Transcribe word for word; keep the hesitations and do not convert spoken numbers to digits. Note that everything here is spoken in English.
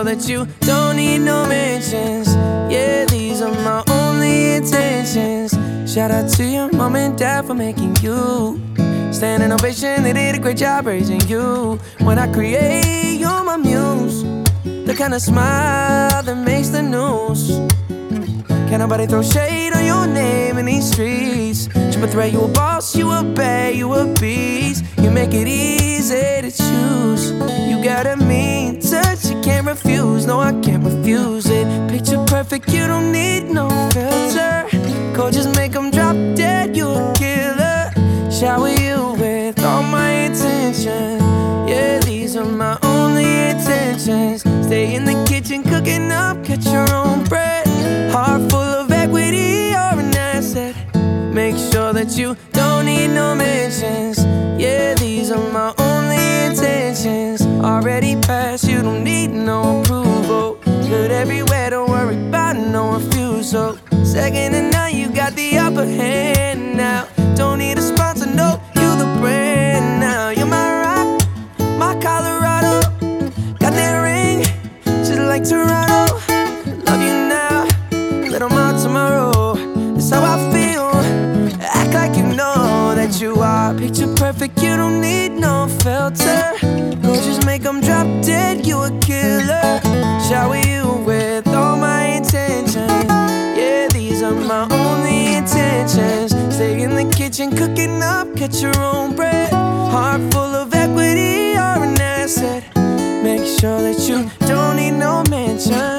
that you don't need no mentions. Yeah, these are my only intentions. Shout out to your mom and dad for making you. Standing ovation, they did a great job raising you. When I create, you're my muse. The kind of smile that makes the news. Can't nobody throw shade on your name in these streets. Triple threat, you a boss, you a bae, you a beast. You make it easy to choose. You got a mean touch, you can't refuse. No, I can't refuse it. Picture perfect, you don't need no filter. Gorgeous, make them drop dead, you a killer. Shower you with all my attention. Yeah, these are my only intentions. Stay in the kitchen cooking up, catch your own bread. Heart full of equity, you're an asset. Make sure that you don't need no mentions. Yeah, these are my only intentions. Already passed, you don't need no approval. Good everywhere, don't worry about no refusal. Second to none, you got the upper hand now. Don't need a sponsor, no, you the brand now. You're my rock, my Colorado. Got that ring, just like Toronto. Love you now, little more tomorrow. That's how I feel. Act like you know that you are picture perfect, you don't need no filter. Gorgeous, make them drop dead, you a killer. Shower you with all my intentions. Yeah, these are my only intentions. Stay in the kitchen cooking up, get your own bread. Heart full of equity, you're an asset. Make sure that you don't need no mention.